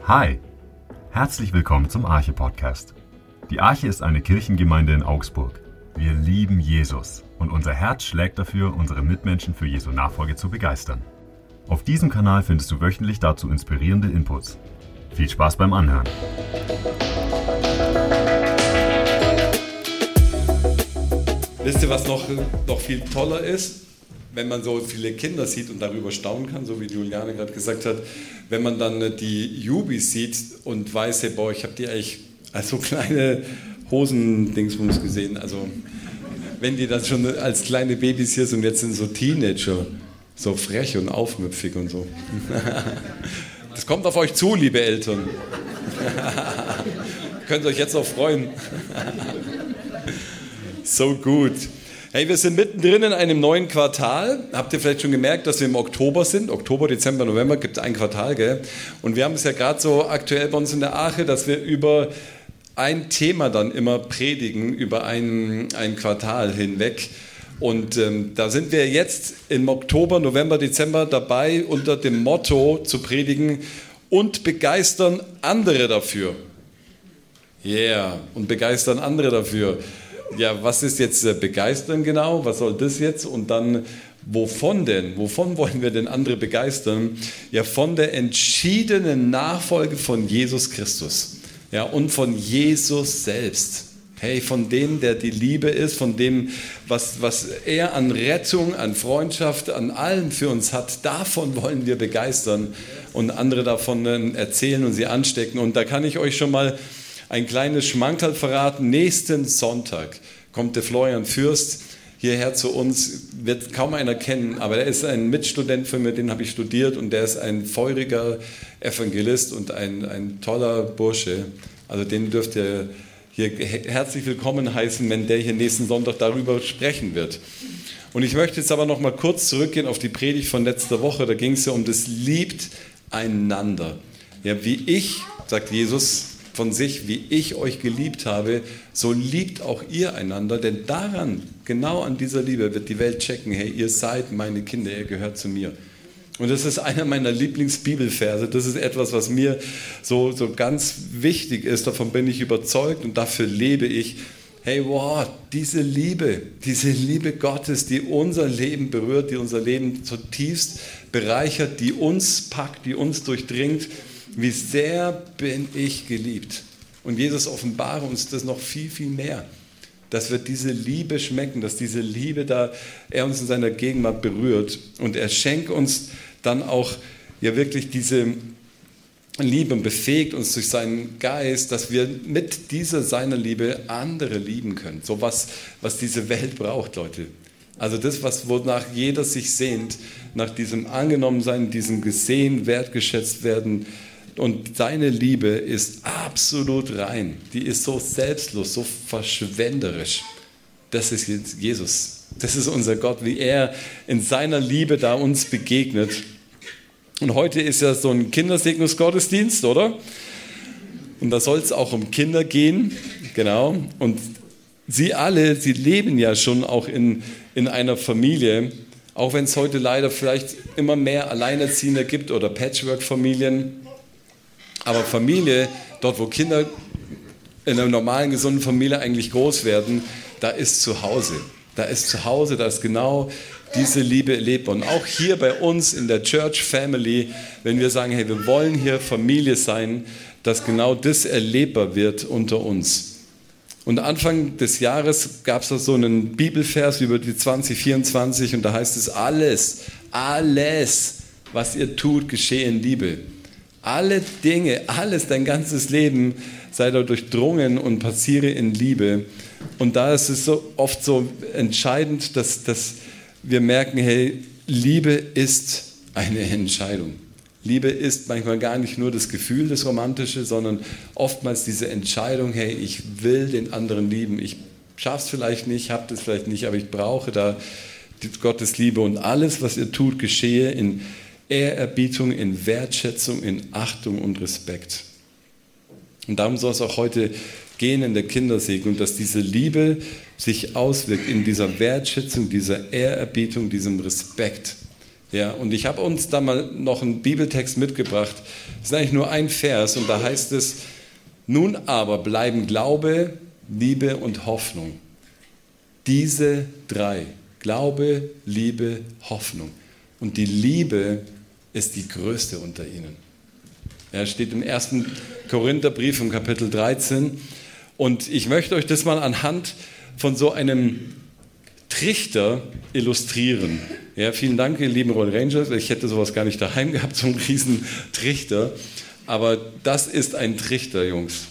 Hi, herzlich willkommen zum Arche-Podcast. Die Arche ist eine Kirchengemeinde in Augsburg. Wir lieben Jesus und unser Herz schlägt dafür, unsere Mitmenschen für Jesu Nachfolge zu begeistern. Auf diesem Kanal findest du wöchentlich dazu inspirierende Inputs. Viel Spaß beim Anhören. Wisst ihr, was noch viel toller ist? Wenn man so viele Kinder sieht und darüber staunen kann, so wie Juliane gerade gesagt hat, wenn man dann die Jubis sieht und weiß, hey, boah, ich habe die eigentlich als so kleine Hosendingsbums gesehen. Also wenn die dann schon als kleine Babys hier sind, jetzt sind so Teenager, so frech und aufmüpfig und so. Das kommt auf euch zu, liebe Eltern. Könnt euch jetzt noch freuen. So gut. Hey, wir sind mittendrin in einem neuen Quartal. Habt ihr vielleicht schon gemerkt, dass wir im Oktober sind? Oktober, Dezember, November gibt es ein Quartal, gell? Und wir haben es ja gerade so aktuell bei uns in der Arche, dass wir über ein Thema dann immer predigen, über ein Quartal hinweg. Und da sind wir jetzt im Oktober, November, Dezember dabei, unter dem Motto zu predigen und begeistern andere dafür. Yeah, und begeistern andere dafür. Ja, was ist jetzt begeistern genau? Was soll das jetzt? Und dann, wovon denn? Wovon wollen wir denn andere begeistern? Ja, von der entschiedenen Nachfolge von Jesus Christus. Ja, und von Jesus selbst. Hey, von dem, der die Liebe ist, von dem, was er an Rettung, an Freundschaft, an allem für uns hat, davon wollen wir begeistern und andere davon erzählen und sie anstecken. Und da kann ich euch schon mal ein kleines Schmankerl verraten. Nächsten Sonntag kommt der Florian Fürst hierher zu uns. Wird kaum einer kennen, aber er ist ein Mitstudent von mir, den habe ich studiert und der ist ein feuriger Evangelist und ein toller Bursche. Also den dürft ihr hier herzlich willkommen heißen, wenn der hier nächsten Sonntag darüber sprechen wird. Und ich möchte jetzt aber noch mal kurz zurückgehen auf die Predigt von letzter Woche. Da ging es ja um das Liebt einander. Ja, wie ich, sagt Jesus von sich, wie ich euch geliebt habe, so liebt auch ihr einander, denn daran, genau an dieser Liebe wird die Welt checken, hey, ihr seid meine Kinder, ihr gehört zu mir. Und das ist einer meiner Lieblingsbibelverse, das ist etwas, was mir so ganz wichtig ist, davon bin ich überzeugt und dafür lebe ich. Hey, wow, diese Liebe Gottes, die unser Leben berührt, die unser Leben zutiefst bereichert, die uns packt, die uns durchdringt. Wie sehr bin ich geliebt. Und Jesus offenbare uns das noch viel, viel mehr. Dass wir diese Liebe schmecken, dass diese Liebe da, er uns in seiner Gegenwart berührt. Und er schenkt uns dann auch ja wirklich diese Liebe und befähigt uns durch seinen Geist, dass wir mit dieser seiner Liebe andere lieben können. So was diese Welt braucht, Leute. Also das, wonach jeder sich sehnt, nach diesem Angenommensein, diesem gesehen, wertgeschätzt werden. Und seine Liebe ist absolut rein. Die ist so selbstlos, so verschwenderisch. Das ist Jesus. Das ist unser Gott, wie er in seiner Liebe da uns begegnet. Und heute ist ja so ein Kindersegnungsgottesdienst, oder? Und da soll es auch um Kinder gehen. Genau. Und sie leben ja schon auch in einer Familie. Auch wenn es heute leider vielleicht immer mehr Alleinerziehende gibt oder Patchwork-Familien. Aber Familie, dort wo Kinder in einer normalen, gesunden Familie eigentlich groß werden, da ist zu Hause. Da ist genau diese Liebe erlebbar. Und auch hier bei uns in der Church Family, wenn wir sagen, hey, wir wollen hier Familie sein, dass genau das erlebbar wird unter uns. Und Anfang des Jahres gab es da so einen Bibelvers über die 2024 und da heißt es, alles, was ihr tut, geschehe in Liebe. Alle Dinge, alles, dein ganzes Leben sei da durchdrungen und passiere in Liebe. Und da ist es so oft so entscheidend, dass wir merken, hey, Liebe ist eine Entscheidung. Liebe ist manchmal gar nicht nur das Gefühl, das Romantische, sondern oftmals diese Entscheidung, hey, ich will den anderen lieben. Ich schaffe es vielleicht nicht, habe das vielleicht nicht, aber ich brauche da Gottes Liebe. Und alles, was ihr tut, geschehe in Ehrerbietung, in Wertschätzung, in Achtung und Respekt. Und darum soll es auch heute gehen in der Kindersegnung, dass diese Liebe sich auswirkt in dieser Wertschätzung, dieser Ehrerbietung, diesem Respekt. Ja, und ich habe uns da mal noch einen Bibeltext mitgebracht. Das ist eigentlich nur ein Vers und da heißt es, nun aber bleiben Glaube, Liebe und Hoffnung. Diese drei, Glaube, Liebe, Hoffnung. Und die Liebe ist die größte unter ihnen. Ja, steht im 1. Korintherbrief im Kapitel 13. Und ich möchte euch das mal anhand von so einem Trichter illustrieren. Ja, vielen Dank, ihr lieben Roll Rangers. Ich hätte sowas gar nicht daheim gehabt, so einen riesen Trichter. Aber das ist ein Trichter, Jungs.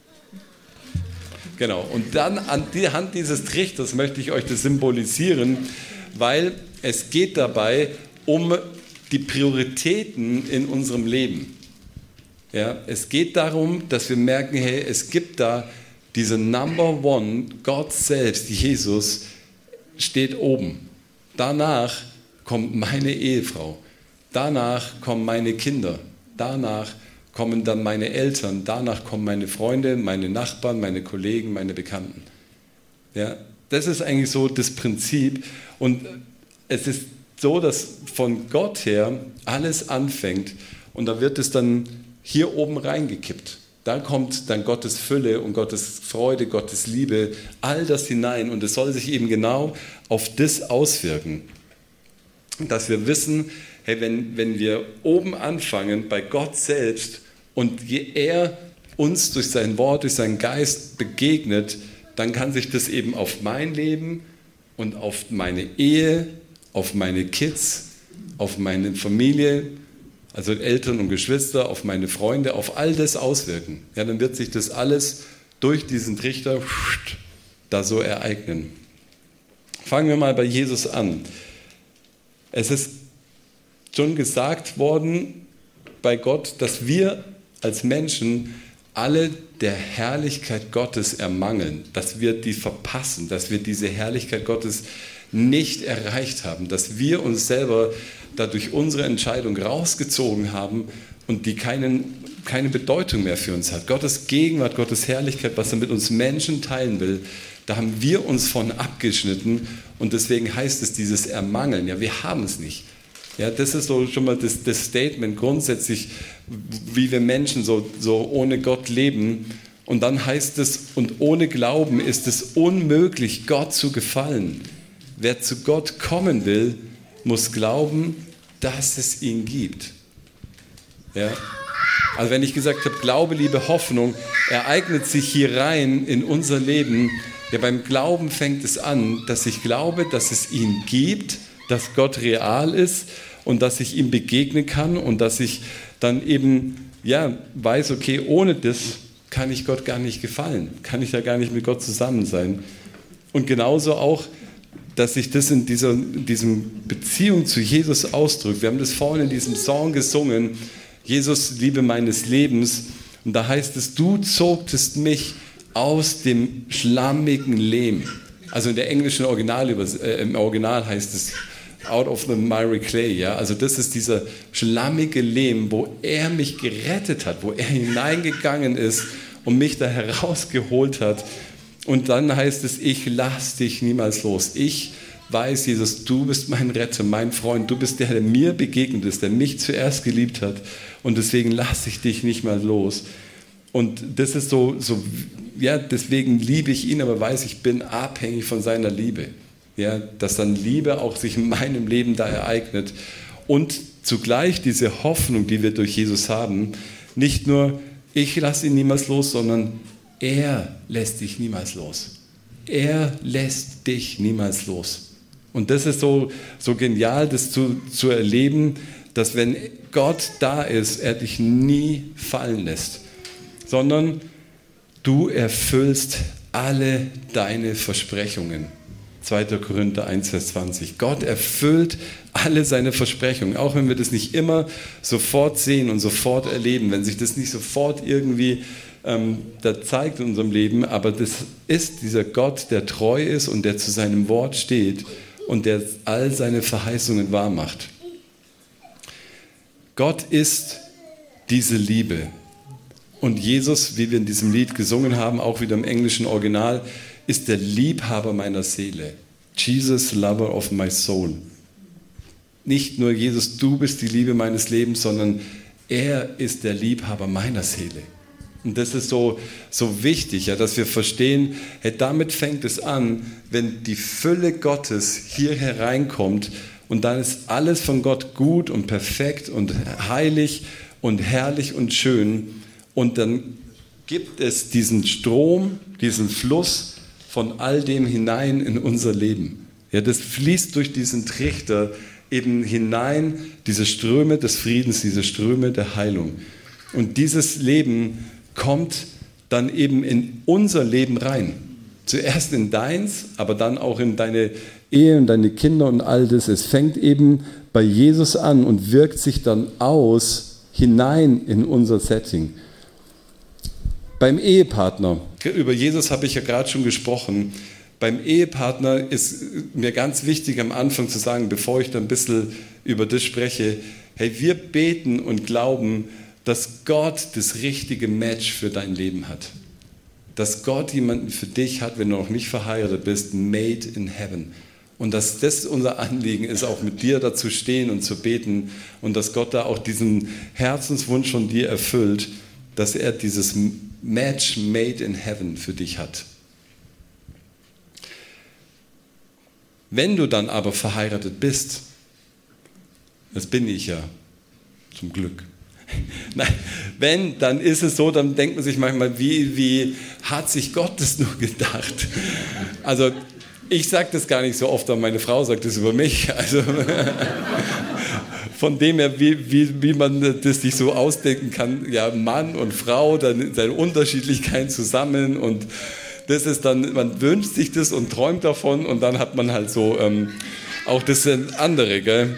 Genau. Und dann an die Hand dieses Trichters möchte ich euch das symbolisieren, weil es geht dabei um die Prioritäten in unserem Leben. Ja, es geht darum, dass wir merken, hey, es gibt da diese Number One, Gott selbst, Jesus, steht oben. Danach kommt meine Ehefrau. Danach kommen meine Kinder. Danach kommen dann meine Eltern. Danach kommen meine Freunde, meine Nachbarn, meine Kollegen, meine Bekannten. Ja, das ist eigentlich so das Prinzip. Und es ist so, dass von Gott her alles anfängt und da wird es dann hier oben reingekippt. Da kommt dann Gottes Fülle und Gottes Freude, Gottes Liebe, all das hinein. Und es soll sich eben genau auf das auswirken. Dass wir wissen, hey, wenn wir oben anfangen, bei Gott selbst, und je er uns durch sein Wort, durch seinen Geist begegnet, dann kann sich das eben auf mein Leben und auf meine Ehe, auf meine Kids, auf meine Familie, also Eltern und Geschwister, auf meine Freunde, auf all das auswirken. Ja, dann wird sich das alles durch diesen Trichter da so ereignen. Fangen wir mal bei Jesus an. Es ist schon gesagt worden bei Gott, dass wir als Menschen alle der Herrlichkeit Gottes ermangeln, dass wir die verpassen, dass wir diese Herrlichkeit Gottes nicht erreicht haben, dass wir uns selber dadurch unsere Entscheidung rausgezogen haben und die keine Bedeutung mehr für uns hat. Gottes Gegenwart, Gottes Herrlichkeit, was er mit uns Menschen teilen will, da haben wir uns von abgeschnitten und deswegen heißt es dieses Ermangeln. Ja, wir haben es nicht. Ja, das ist so schon mal das Statement grundsätzlich, wie wir Menschen so ohne Gott leben. Und dann heißt es, und ohne Glauben ist es unmöglich, Gott zu gefallen. Wer zu Gott kommen will, muss glauben, dass es ihn gibt. Ja? Also wenn ich gesagt habe, Glaube, Liebe, Hoffnung, ereignet sich hier rein in unser Leben. Ja, beim Glauben fängt es an, dass ich glaube, dass es ihn gibt, dass Gott real ist und dass ich ihm begegnen kann und dass ich dann eben weiß, okay, ohne das kann ich Gott gar nicht gefallen, kann ich ja gar nicht mit Gott zusammen sein. Und genauso auch, dass sich das in diesem Beziehung zu Jesus ausdrückt. Wir haben das vorhin in diesem Song gesungen, Jesus, Liebe meines Lebens. Und da heißt es, du zogtest mich aus dem schlammigen Lehm. Also in der englischen im Original heißt es, out of the miry clay. Ja? Also das ist dieser schlammige Lehm, wo er mich gerettet hat, wo er hineingegangen ist und mich da herausgeholt hat. Und dann heißt es, ich lass dich niemals los. Ich weiß, Jesus, du bist mein Retter, mein Freund. Du bist der mir begegnet ist, der mich zuerst geliebt hat. Und deswegen lasse ich dich nicht mal los. Und das ist deswegen liebe ich ihn, aber weiß, ich bin abhängig von seiner Liebe. Ja, dass dann Liebe auch sich in meinem Leben da ereignet. Und zugleich diese Hoffnung, die wir durch Jesus haben, nicht nur ich lasse ihn niemals los, sondern er lässt dich niemals los. Er lässt dich niemals los. Und das ist so genial, das zu erleben, dass wenn Gott da ist, er dich nie fallen lässt, sondern du erfüllst alle deine Versprechungen. 2. Korinther 1, Vers 20. Gott erfüllt alle seine Versprechungen, auch wenn wir das nicht immer sofort sehen und sofort erleben, wenn sich das nicht sofort irgendwie da zeigt in unserem Leben, aber das ist dieser Gott, der treu ist und der zu seinem Wort steht und der all seine Verheißungen wahr macht. Gott ist diese Liebe. Und Jesus, wie wir in diesem Lied gesungen haben, auch wieder im englischen Original, ist der Liebhaber meiner Seele. Jesus, lover of my soul. nicht nur Jesus, du bist die Liebe meines Lebens, sondern er ist der Liebhaber meiner Seele. Und das ist so wichtig, ja, dass wir verstehen, hey, damit fängt es an, wenn die Fülle Gottes hier hereinkommt und dann ist alles von Gott gut und perfekt und heilig und herrlich und schön und dann gibt es diesen Strom, diesen Fluss von all dem hinein in unser Leben. Ja, das fließt durch diesen Trichter eben hinein, diese Ströme des Friedens, diese Ströme der Heilung. Und dieses Leben kommt dann eben in unser Leben rein. Zuerst in deins, aber dann auch in deine Ehe und deine Kinder und all das. Es fängt eben bei Jesus an und wirkt sich dann aus hinein in unser Setting. Beim Ehepartner, über Jesus habe ich ja gerade schon gesprochen, beim Ehepartner ist mir ganz wichtig am Anfang zu sagen, bevor ich dann ein bisschen über das spreche, hey, wir beten und glauben, dass Gott das richtige Match für dein Leben hat. Dass Gott jemanden für dich hat, wenn du noch nicht verheiratet bist, made in heaven. Und dass das unser Anliegen ist, auch mit dir da zu stehen und zu beten und dass Gott da auch diesen Herzenswunsch von dir erfüllt, dass er dieses Match made in heaven für dich hat. Wenn du dann aber verheiratet bist, das bin ich ja, zum Glück. Nein, dann ist es so, dann denkt man sich manchmal, wie hat sich Gott das nur gedacht? Also ich sage das gar nicht so oft, aber meine Frau sagt das über mich. Also von dem her, wie man das sich so ausdenken kann, ja, Mann und Frau, dann seine Unterschiedlichkeiten zusammen und das ist dann, man wünscht sich das und träumt davon und dann hat man halt so auch das andere, gell?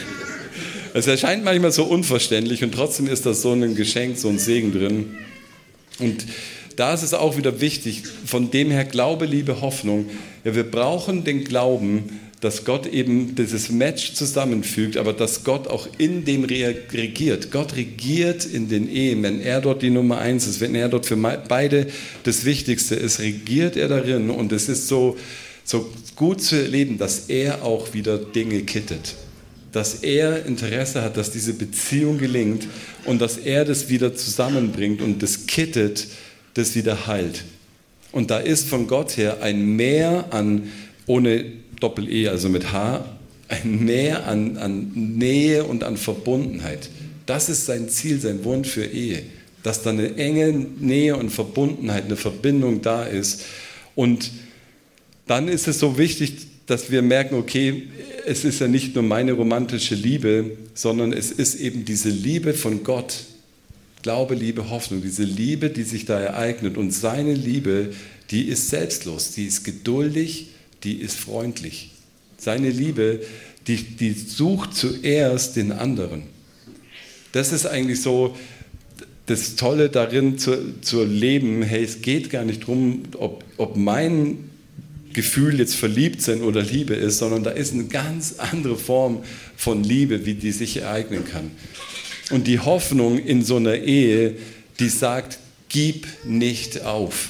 Es erscheint manchmal so unverständlich und trotzdem ist das so ein Geschenk, so ein Segen drin. Und da ist es auch wieder wichtig, von dem her Glaube, Liebe, Hoffnung. Ja, wir brauchen den Glauben, dass Gott eben dieses Match zusammenfügt, aber dass Gott auch in dem regiert. Gott regiert in den Ehen, wenn er dort die Nummer 1 ist, wenn er dort für beide das Wichtigste ist, regiert er darin und es ist so gut zu erleben, dass er auch wieder Dinge kittet. Dass er Interesse hat, dass diese Beziehung gelingt und dass er das wieder zusammenbringt und das kittet, das wieder heilt. Und da ist von Gott her ein Mehr an, ohne Doppel-E, also mit H, ein Mehr an Nähe und an Verbundenheit. Das ist sein Ziel, sein Wunsch für Ehe. Dass da eine enge Nähe und Verbundenheit, eine Verbindung da ist. Und dann ist es so wichtig, dass wir merken, okay, es ist ja nicht nur meine romantische Liebe, sondern es ist eben diese Liebe von Gott. Glaube, Liebe, Hoffnung, diese Liebe, die sich da ereignet. Und seine Liebe, die ist selbstlos, die ist geduldig, die ist freundlich. Seine Liebe, die sucht zuerst den anderen. Das ist eigentlich so das Tolle darin zu leben, hey, es geht gar nicht darum, ob mein Gefühl jetzt verliebt sein oder Liebe ist, sondern da ist eine ganz andere Form von Liebe, wie die sich ereignen kann. Und die Hoffnung in so einer Ehe, die sagt, gib nicht auf.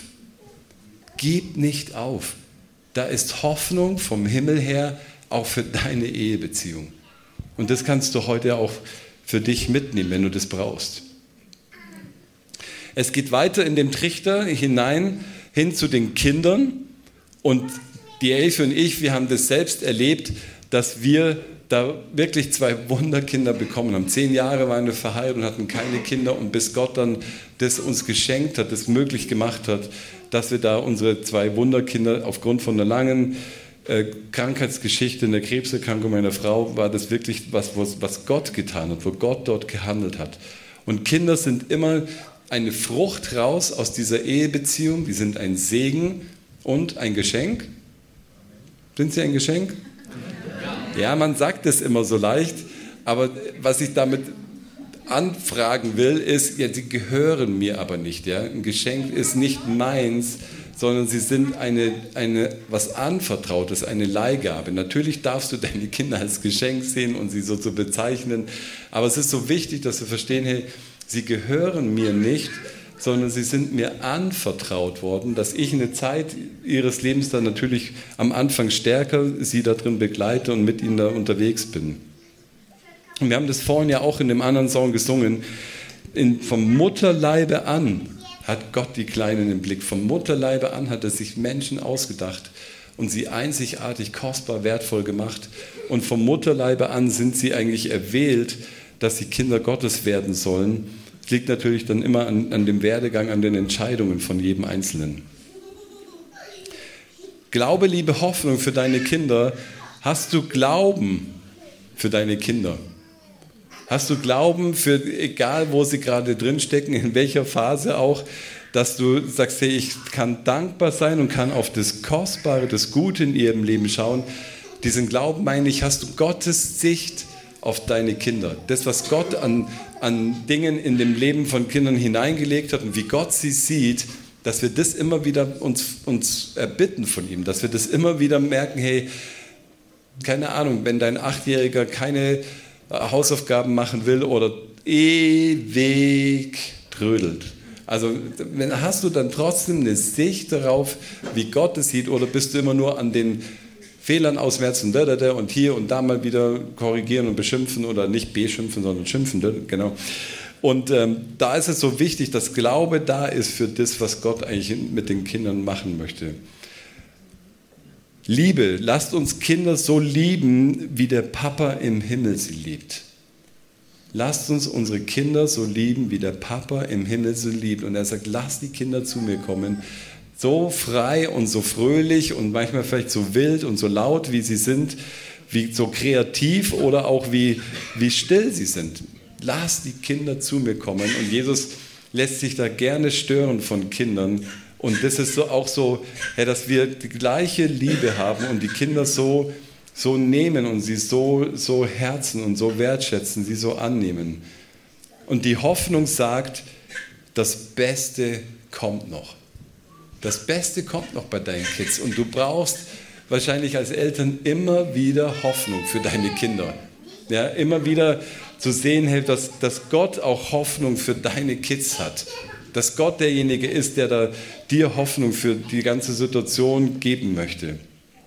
Gib nicht auf. Da ist Hoffnung vom Himmel her auch für deine Ehebeziehung. Und das kannst du heute auch für dich mitnehmen, wenn du das brauchst. Es geht weiter in dem Trichter hinein, hin zu den Kindern. Und die Elfi und ich, wir haben das selbst erlebt, dass wir da wirklich 2 Wunderkinder bekommen haben. 10 Jahre waren wir verheiratet und hatten keine Kinder. Und bis Gott dann das uns geschenkt hat, das möglich gemacht hat, dass wir da unsere 2 Wunderkinder aufgrund von einer langen Krankheitsgeschichte, in der Krebserkrankung meiner Frau, war das wirklich was Gott getan hat, wo Gott dort gehandelt hat. Und Kinder sind immer eine Frucht raus aus dieser Ehebeziehung, die sind ein Segen und ein Geschenk. Sind sie ein Geschenk? Ja, man sagt es immer so leicht, aber was ich damit anfragen will, ist, ja, sie gehören mir aber nicht. Ja? Ein Geschenk ist nicht meins, sondern sie sind was Anvertrautes, eine Leihgabe. Natürlich darfst du deine Kinder als Geschenk sehen und sie so zu bezeichnen, aber es ist so wichtig, dass wir verstehen, hey, sie gehören mir nicht, sondern sie sind mir anvertraut worden, dass ich eine Zeit ihres Lebens dann natürlich am Anfang stärker sie da drin begleite und mit ihnen da unterwegs bin. Und wir haben das vorhin ja auch in dem anderen Song gesungen. Vom Mutterleibe an hat Gott die Kleinen im Blick. Vom Mutterleibe an hat er sich Menschen ausgedacht und sie einzigartig, kostbar, wertvoll gemacht. Und vom Mutterleibe an sind sie eigentlich erwählt, dass sie Kinder Gottes werden sollen. Es liegt natürlich dann immer an dem Werdegang, an den Entscheidungen von jedem Einzelnen. Glaube, Liebe, Hoffnung für deine Kinder. Hast du Glauben für deine Kinder? Hast du Glauben für, egal wo sie gerade drinstecken, in welcher Phase auch, dass du sagst, hey, ich kann dankbar sein und kann auf das Kostbare, das Gute in ihrem Leben schauen. Diesen Glauben meine ich, hast du Gottes Sicht auf deine Kinder. Das, was Gott an Dingen in dem Leben von Kindern hineingelegt hat und wie Gott sie sieht, dass wir das immer wieder uns erbitten von ihm, dass wir das immer wieder merken, hey, keine Ahnung, wenn dein 8-Jähriger keine Hausaufgaben machen will oder ewig trödelt. Also hast du dann trotzdem eine Sicht darauf, wie Gott es sieht, oder bist du immer nur an den Fehlern ausmerzen und hier und da mal wieder korrigieren und beschimpfen oder nicht beschimpfen, sondern schimpfen, genau. Und da ist es so wichtig, dass Glaube da ist für das, was Gott eigentlich mit den Kindern machen möchte. Liebe, lasst uns Kinder so lieben, wie der Papa im Himmel sie liebt. Lasst uns unsere Kinder so lieben, wie der Papa im Himmel sie liebt. Und er sagt, lasst die Kinder zu mir kommen, so frei und so fröhlich und manchmal vielleicht so wild und so laut, wie sie sind, wie so kreativ oder auch wie still sie sind. Lasst die Kinder zu mir kommen. Und Jesus lässt sich da gerne stören von Kindern. Und das ist auch so, dass wir die gleiche Liebe haben und die Kinder so nehmen und sie so herzen und so wertschätzen, sie so annehmen. Und die Hoffnung sagt, das Beste kommt noch. Das Beste kommt noch bei deinen Kids. Und du brauchst wahrscheinlich als Eltern immer wieder Hoffnung für deine Kinder. Ja, immer wieder zu sehen, dass Gott auch Hoffnung für deine Kids hat. Dass Gott derjenige ist, der da dir Hoffnung für die ganze Situation geben möchte.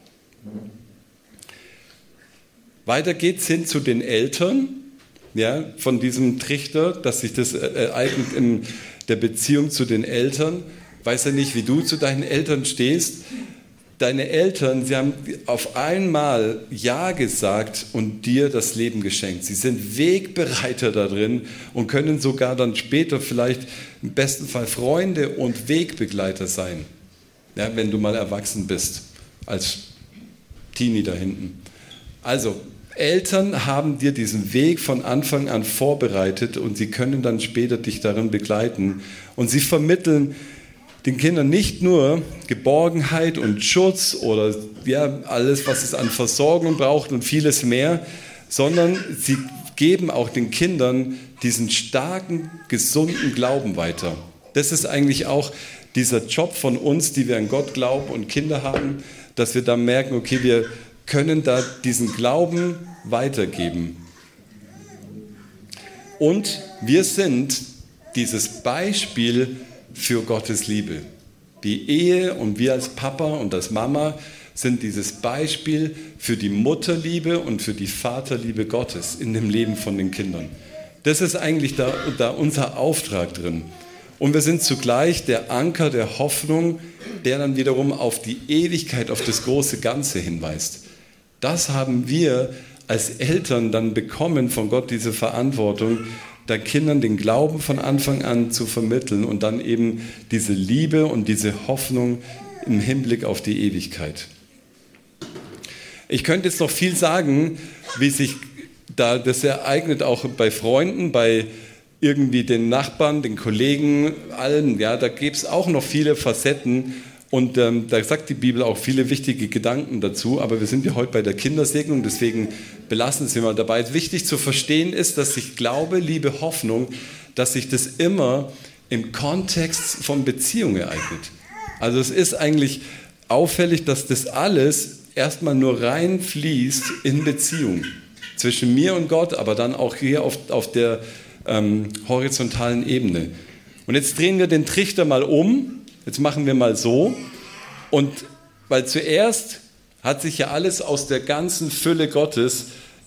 Weiter geht's hin zu den Eltern, ja, von diesem Trichter, dass sich das ereignet in der Beziehung zu den Eltern. Weiß ja nicht, wie du zu deinen Eltern stehst. Deine Eltern, sie haben auf einmal Ja gesagt und dir das Leben geschenkt. Sie sind Wegbereiter da drin und können sogar dann später vielleicht im besten Fall Freunde und Wegbegleiter sein, ja, wenn du mal erwachsen bist, als Teenie da hinten. Also, Eltern haben dir diesen Weg von Anfang an vorbereitet und sie können dann später dich darin begleiten. Und sie vermitteln den Kindern nicht nur Geborgenheit und Schutz oder ja, alles, was es an Versorgung braucht und vieles mehr, sondern sie geben auch den Kindern diesen starken, gesunden Glauben weiter. Das ist eigentlich auch dieser Job von uns, die wir an Gott glauben und Kinder haben, dass wir da merken, okay, wir können da diesen Glauben weitergeben. Und wir sind dieses Beispiel für Gottes Liebe. Die Ehe und wir als Papa und als Mama sind dieses Beispiel für die Mutterliebe und für die Vaterliebe Gottes in dem Leben von den Kindern. Das ist eigentlich da unser Auftrag drin. Und wir sind zugleich der Anker der Hoffnung, der dann wiederum auf die Ewigkeit, auf das große Ganze hinweist. Das haben wir als Eltern dann bekommen von Gott, diese Verantwortung, da Kindern den Glauben von Anfang an zu vermitteln und dann eben diese Liebe und diese Hoffnung im Hinblick auf die Ewigkeit. Ich könnte jetzt noch viel sagen, wie sich da das ereignet, auch bei Freunden, bei irgendwie den Nachbarn, den Kollegen, allen. Ja, da gibt es auch noch viele Facetten und da sagt die Bibel auch viele wichtige Gedanken dazu, aber wir sind ja heute bei der Kindersegnung, deswegen belassen Sie mal dabei. Wichtig zu verstehen ist, dass sich Glaube, Liebe, Hoffnung, dass sich das immer im Kontext von Beziehungen ereignet. Also es ist eigentlich auffällig, dass das alles erstmal nur reinfließt in Beziehung zwischen mir und Gott, aber dann auch hier auf der horizontalen Ebene. Und jetzt drehen wir den Trichter mal um. Jetzt machen wir mal so. Und weil zuerst hat sich ja alles aus der ganzen Fülle Gottes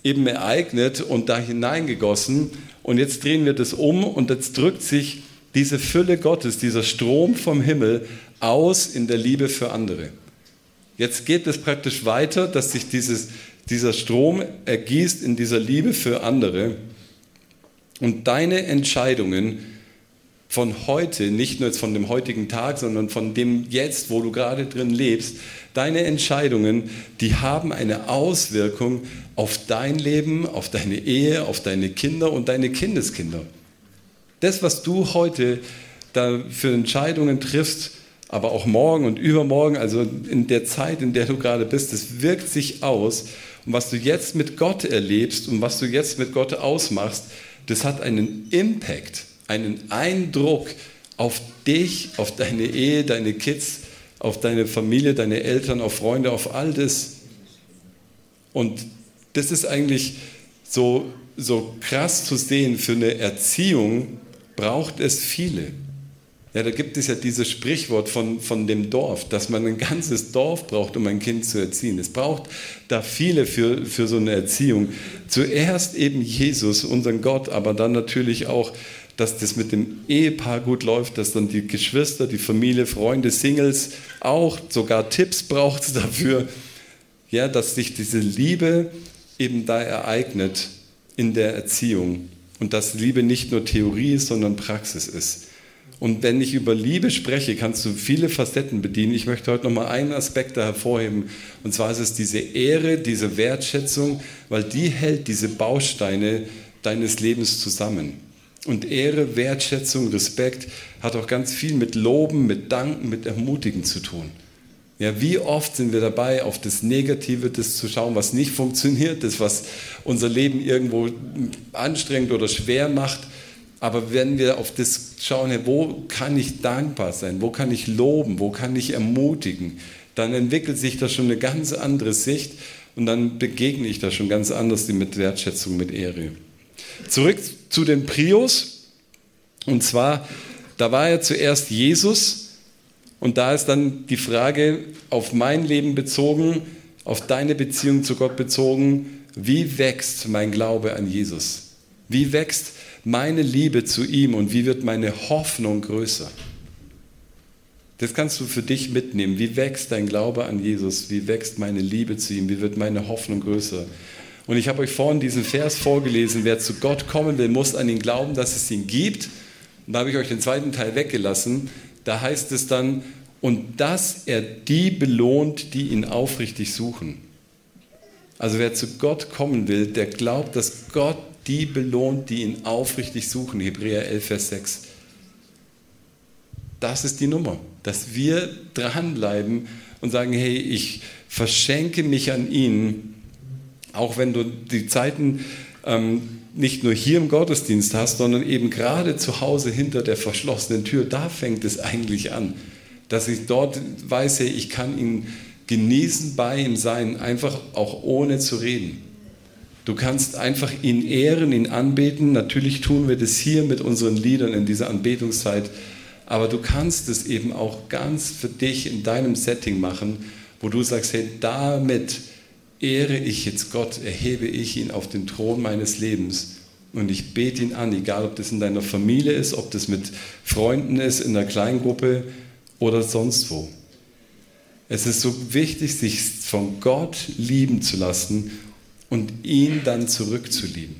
eben ereignet und da hineingegossen. Und jetzt drehen wir das um und jetzt drückt sich diese Fülle Gottes, dieser Strom vom Himmel aus in der Liebe für andere. Jetzt geht es praktisch weiter, dass sich dieser Strom ergießt in dieser Liebe für andere. Und deine Entscheidungen von heute, nicht nur jetzt von dem heutigen Tag, sondern von dem Jetzt, wo du gerade drin lebst, deine Entscheidungen, die haben eine Auswirkung auf dein Leben, auf deine Ehe, auf deine Kinder und deine Kindeskinder. Das, was du heute da für Entscheidungen triffst, aber auch morgen und übermorgen, also in der Zeit, in der du gerade bist, das wirkt sich aus. Und was du jetzt mit Gott erlebst und was du jetzt mit Gott ausmachst, das hat einen Impact, einen Eindruck auf dich, auf deine Ehe, deine Kids, auf deine Familie, deine Eltern, auf Freunde, auf all das. Und das ist eigentlich so krass zu sehen. Für eine Erziehung braucht es viele. Ja, da gibt es ja dieses Sprichwort von dem Dorf, dass man ein ganzes Dorf braucht, um ein Kind zu erziehen. Es braucht da viele für so eine Erziehung. Zuerst eben Jesus, unseren Gott, aber dann natürlich auch, dass das mit dem Ehepaar gut läuft, dass dann die Geschwister, die Familie, Freunde, Singles auch, sogar Tipps braucht es dafür, ja, dass sich diese Liebe eben da ereignet in der Erziehung und dass Liebe nicht nur Theorie ist, sondern Praxis ist. Und wenn ich über Liebe spreche, kannst du viele Facetten bedienen. Ich möchte heute nochmal einen Aspekt da hervorheben. Und zwar ist es diese Ehre, diese Wertschätzung, weil die hält diese Bausteine deines Lebens zusammen. Und Ehre, Wertschätzung, Respekt hat auch ganz viel mit Loben, mit Danken, mit Ermutigen zu tun. Ja, wie oft sind wir dabei, auf das Negative, das zu schauen, was nicht funktioniert, das, was unser Leben irgendwo anstrengend oder schwer macht. Aber wenn wir auf das schauen, wo kann ich dankbar sein, wo kann ich loben, wo kann ich ermutigen, dann entwickelt sich da schon eine ganz andere Sicht und dann begegne ich da schon ganz anders mit Wertschätzung, mit Ehre. Zurück zu den Prios. Und zwar, da war ja zuerst Jesus und da ist dann die Frage auf mein Leben bezogen, auf deine Beziehung zu Gott bezogen, wie wächst mein Glaube an Jesus? Wie wächst meine Liebe zu ihm und wie wird meine Hoffnung größer? Das kannst du für dich mitnehmen. Wie wächst dein Glaube an Jesus? Wie wächst meine Liebe zu ihm? Wie wird meine Hoffnung größer? Und ich habe euch vorhin diesen Vers vorgelesen, wer zu Gott kommen will, muss an ihn glauben, dass es ihn gibt. Und da habe ich euch den zweiten Teil weggelassen. Da heißt es dann, und dass er die belohnt, die ihn aufrichtig suchen. Also wer zu Gott kommen will, der glaubt, dass Gott die belohnt, die ihn aufrichtig suchen. Hebräer 11, Vers 6. Das ist die Nummer, dass wir dranbleiben und sagen, hey, ich verschenke mich an ihn, auch wenn du die Zeiten nicht nur hier im Gottesdienst hast, sondern eben gerade zu Hause hinter der verschlossenen Tür, da fängt es eigentlich an, dass ich dort weiß, hey, ich kann ihn genießen, bei ihm sein, einfach auch ohne zu reden. Du kannst einfach ihn ehren, ihn anbeten. Natürlich tun wir das hier mit unseren Liedern in dieser Anbetungszeit, aber du kannst es eben auch ganz für dich in deinem Setting machen, wo du sagst, hey, damit ehre ich jetzt Gott, erhebe ich ihn auf den Thron meines Lebens und ich bete ihn an, egal ob das in deiner Familie ist, ob das mit Freunden ist, in einer Kleingruppe oder sonst wo. Es ist so wichtig, sich von Gott lieben zu lassen und ihn dann zurückzulieben.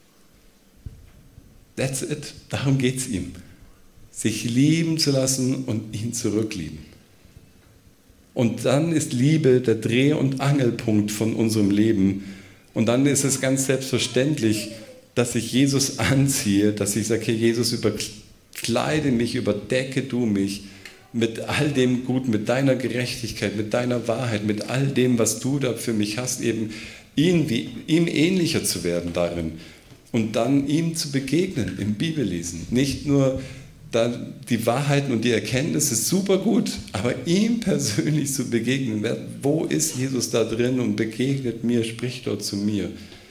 That's it. Darum geht es ihm. Sich lieben zu lassen und ihn zurücklieben. Und dann ist Liebe der Dreh- und Angelpunkt von unserem Leben. Und dann ist es ganz selbstverständlich, dass ich Jesus anziehe, dass ich sage, hey Jesus, überkleide mich, überdecke du mich mit all dem Guten, mit deiner Gerechtigkeit, mit deiner Wahrheit, mit all dem, was du da für mich hast, eben ihm ähnlicher zu werden darin und dann ihm zu begegnen im Bibellesen. Nicht nur die Wahrheiten und die Erkenntnisse, super gut, aber ihm persönlich zu begegnen. Wo ist Jesus da drin und begegnet mir, spricht dort zu mir?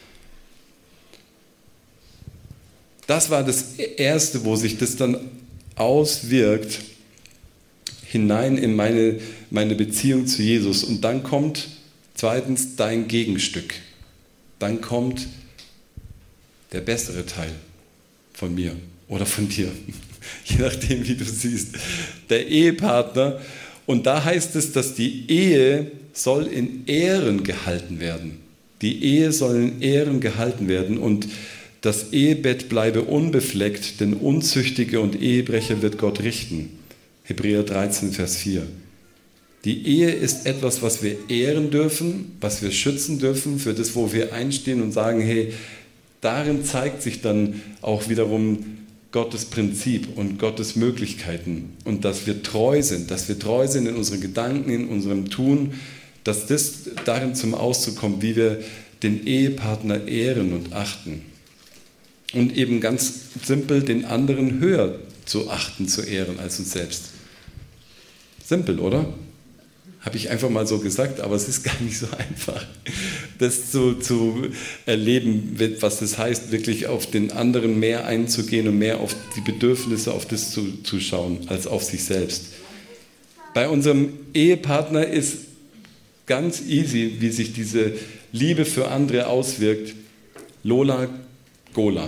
Das war das Erste, wo sich das dann auswirkt, hinein in meine Beziehung zu Jesus. Und dann kommt zweitens dein Gegenstück. dann kommt der bessere Teil von mir oder von dir, je nachdem, wie du siehst, der Ehepartner. Und da heißt es, dass die Ehe soll in Ehren gehalten werden. Die Ehe soll in Ehren gehalten werden und das Ehebett bleibe unbefleckt, denn Unzüchtige und Ehebrecher wird Gott richten. Hebräer 13, Vers 4. Die Ehe ist etwas, was wir ehren dürfen, was wir schützen dürfen, für das, wo wir einstehen und sagen, hey, darin zeigt sich dann auch wiederum Gottes Prinzip und Gottes Möglichkeiten und dass wir treu sind in unseren Gedanken, in unserem Tun, dass das darin zum Ausdruck kommt, wie wir den Ehepartner ehren und achten. Und eben ganz simpel den anderen höher zu achten, zu ehren als uns selbst. Simpel, oder? Habe ich einfach mal so gesagt, aber es ist gar nicht so einfach, das zu erleben, was das heißt, wirklich auf den anderen mehr einzugehen und mehr auf die Bedürfnisse, auf das zu schauen, als auf sich selbst. Bei unserem Ehepartner ist ganz easy, wie sich diese Liebe für andere auswirkt. Lola Gola.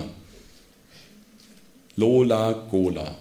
Lola Gola.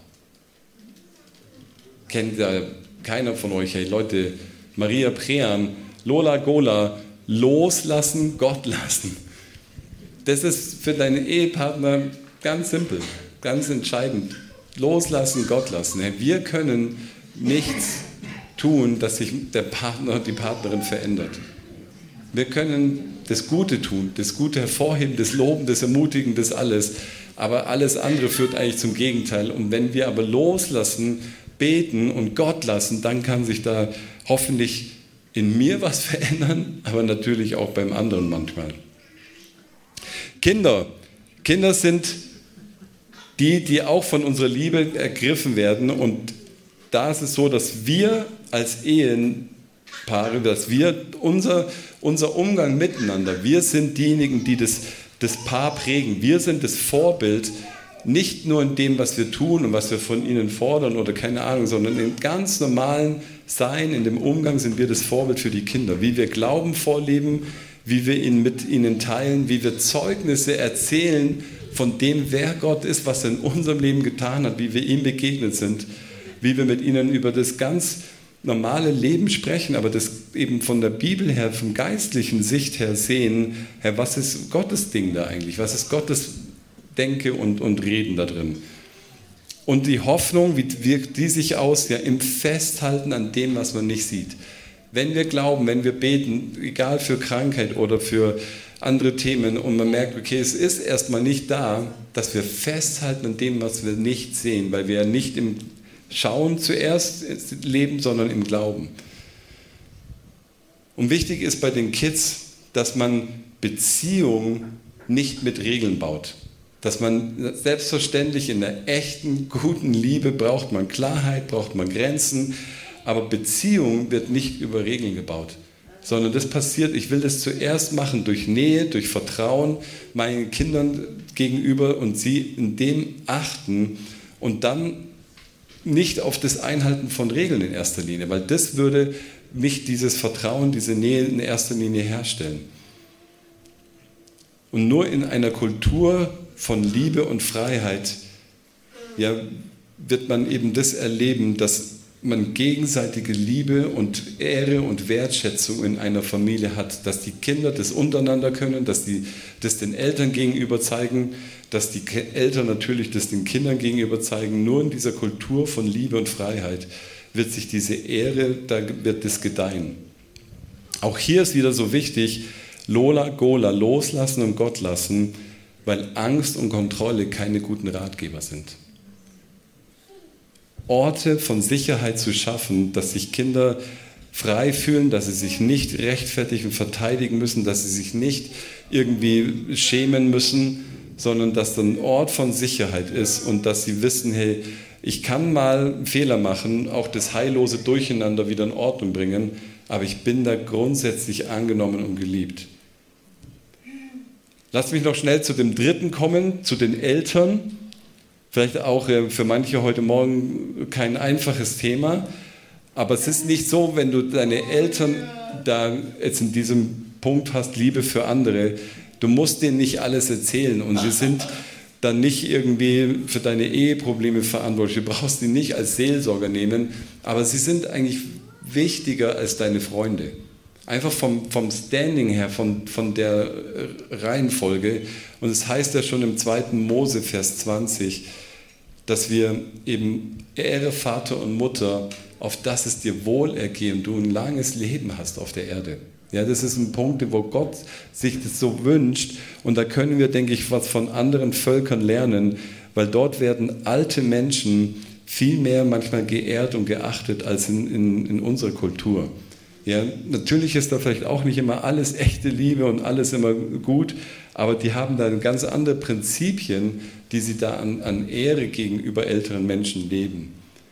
Kennt ja keiner von euch, hey Leute, Maria Prean, Lola Gola, loslassen, Gott lassen. Das ist für deinen Ehepartner ganz simpel, ganz entscheidend. Loslassen, Gott lassen. Wir können nichts tun, dass sich der Partner, die Partnerin verändert. Wir können das Gute tun, das Gute hervorheben, das Loben, das Ermutigen, das alles. Aber alles andere führt eigentlich zum Gegenteil. Und wenn wir aber loslassen, beten und Gott lassen, dann kann sich da hoffentlich in mir was verändern, aber natürlich auch beim anderen manchmal. Kinder sind die auch von unserer Liebe ergriffen werden. Und da ist es so, dass wir als Ehepaare, dass wir unser Umgang miteinander, wir sind diejenigen, die das Paar prägen. Wir sind das Vorbild, nicht nur in dem, was wir tun und was wir von ihnen fordern oder keine Ahnung, sondern im ganz normalen Sein, in dem Umgang sind wir das Vorbild für die Kinder. Wie wir Glauben vorleben, wie wir ihn mit ihnen teilen, wie wir Zeugnisse erzählen von dem, wer Gott ist, was er in unserem Leben getan hat, wie wir ihm begegnet sind, wie wir mit ihnen über das ganz normale Leben sprechen, aber das eben von der Bibel her, vom geistlichen Sicht her sehen, Herr, was ist Gottes Ding da eigentlich? Was ist Gottes Denke und Reden da drin? Und die Hoffnung, wie wirkt die sich aus? Ja, im Festhalten an dem, was man nicht sieht. Wenn wir glauben, wenn wir beten, egal für Krankheit oder für andere Themen und man merkt, okay, es ist erstmal nicht da, dass wir festhalten an dem, was wir nicht sehen, weil wir ja nicht im Schauen zuerst leben, sondern im Glauben. Und wichtig ist bei den Kids, dass man Beziehung nicht mit Regeln baut. Dass man selbstverständlich in der echten, guten Liebe braucht man Klarheit, braucht man Grenzen, aber Beziehung wird nicht über Regeln gebaut, sondern das passiert, ich will das zuerst machen durch Nähe, durch Vertrauen meinen Kindern gegenüber und sie in dem achten und dann nicht auf das Einhalten von Regeln in erster Linie, weil das würde nicht dieses Vertrauen, diese Nähe in erster Linie herstellen. Und nur in einer Kultur von Liebe und Freiheit ja, wird man eben das erleben, dass man gegenseitige Liebe und Ehre und Wertschätzung in einer Familie hat, dass die Kinder das untereinander können, dass die das den Eltern gegenüber zeigen, dass die Eltern natürlich das den Kindern gegenüber zeigen. Nur in dieser Kultur von Liebe und Freiheit wird sich diese Ehre, da wird das gedeihen. Auch hier ist wieder so wichtig, Lola Gola, loslassen und Gott lassen, weil Angst und Kontrolle keine guten Ratgeber sind. Orte von Sicherheit zu schaffen, dass sich Kinder frei fühlen, dass sie sich nicht rechtfertigen, verteidigen müssen, dass sie sich nicht irgendwie schämen müssen, sondern dass da ein Ort von Sicherheit ist und dass sie wissen, hey, ich kann mal einen Fehler machen, auch das heillose Durcheinander wieder in Ordnung bringen, aber ich bin da grundsätzlich angenommen und geliebt. Lass mich noch schnell zu dem dritten kommen, zu den Eltern. Vielleicht auch für manche heute Morgen kein einfaches Thema, aber es ist nicht so, wenn du deine Eltern da jetzt in diesem Punkt hast, Liebe für andere, Du musst denen nicht alles erzählen und sie sind dann nicht irgendwie für deine Eheprobleme verantwortlich. Du brauchst die nicht als Seelsorger nehmen, aber sie sind eigentlich wichtiger als deine Freunde. Einfach vom Standing her, von der Reihenfolge. Und es heißt ja schon im 2. Mose, Vers 20, dass wir eben Ehre Vater und Mutter, auf dass es dir wohlergehe und du ein langes Leben hast auf der Erde. Ja, das ist ein Punkt, wo Gott sich das so wünscht. Und da können wir, denke ich, was von anderen Völkern lernen, weil dort werden alte Menschen viel mehr manchmal geehrt und geachtet als in unserer Kultur. Ja, natürlich ist da vielleicht auch nicht immer alles echte Liebe und alles immer gut, aber die haben da ganz andere Prinzipien, die sie da an Ehre gegenüber älteren Menschen leben.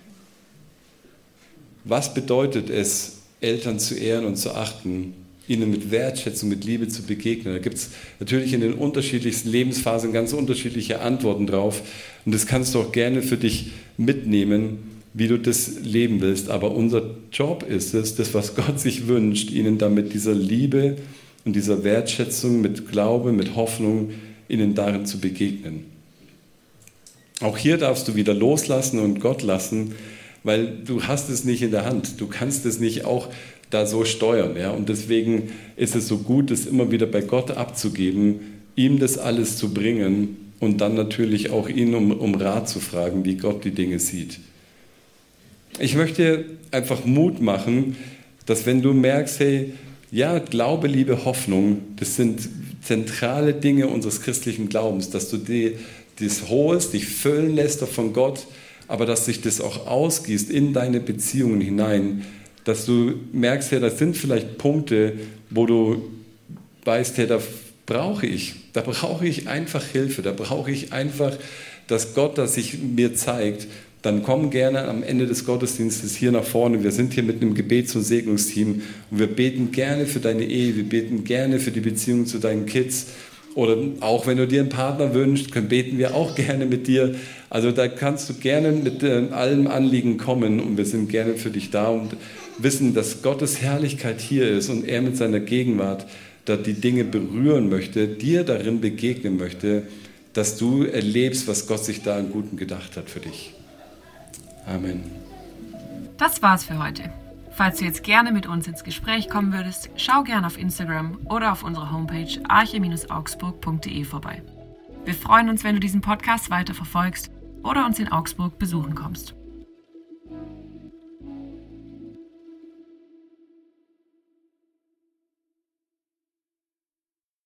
Was bedeutet es, Eltern zu ehren und zu achten, ihnen mit Wertschätzung, mit Liebe zu begegnen? Da gibt es natürlich in den unterschiedlichsten Lebensphasen ganz unterschiedliche Antworten drauf und das kannst du auch gerne für dich mitnehmen, wie du das leben willst. Aber unser Job ist es, das, was Gott sich wünscht, ihnen dann mit dieser Liebe und dieser Wertschätzung, mit Glaube, mit Hoffnung, ihnen darin zu begegnen. Auch hier darfst du wieder loslassen und Gott lassen, weil du hast es nicht in der Hand. Du kannst es nicht auch da so steuern. Ja? Und deswegen ist es so gut, das immer wieder bei Gott abzugeben, ihm das alles zu bringen und dann natürlich auch ihn um Rat zu fragen, wie Gott die Dinge sieht. Ich möchte einfach Mut machen, dass wenn du merkst, hey, ja, Glaube, Liebe, Hoffnung, das sind zentrale Dinge unseres christlichen Glaubens, dass du das holst, dich füllen lässt von Gott, aber dass sich das auch ausgießt in deine Beziehungen hinein, dass du merkst, hey, das sind vielleicht Punkte, wo du weißt, hey, da brauche ich einfach Hilfe, da brauche ich einfach, dass Gott das sich mir zeigt. Dann komm gerne am Ende des Gottesdienstes hier nach vorne. Wir sind hier mit einem Gebets- und Segnungsteam und wir beten gerne für deine Ehe, wir beten gerne für die Beziehung zu deinen Kids oder auch wenn du dir einen Partner wünschst, beten wir auch gerne mit dir. Also da kannst du gerne mit allem Anliegen kommen und wir sind gerne für dich da und wissen, dass Gottes Herrlichkeit hier ist und er mit seiner Gegenwart da die Dinge berühren möchte, dir darin begegnen möchte, dass du erlebst, was Gott sich da an Guten gedacht hat für dich. Amen. Das war's für heute. Falls du jetzt gerne mit uns ins Gespräch kommen würdest, schau gerne auf Instagram oder auf unserer Homepage arche-augsburg.de vorbei. Wir freuen uns, wenn du diesen Podcast weiter verfolgst oder uns in Augsburg besuchen kommst.